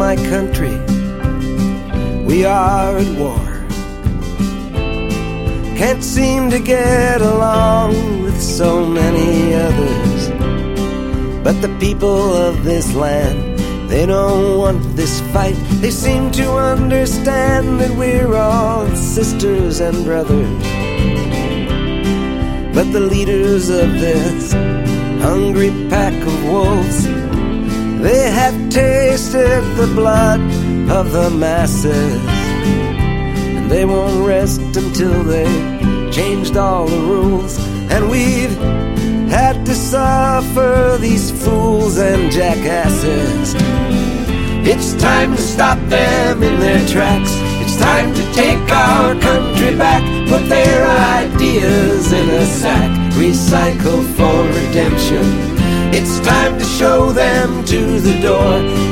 my country, we are at war. Can't seem to get along with so many others, but the people of this land, they don't want this fight. They seem to understand that we're all sisters and brothers. But the leaders of this hungry pack of wolves, they have tasted the blood of the masses, and they won't rest until they've changed all the rules. And we've had to suffer these fools and jackasses. It's time to stop them in their tracks. It's time to take our country back. Put their ideas in a sack, recycle for redemption. It's time to show them to the door.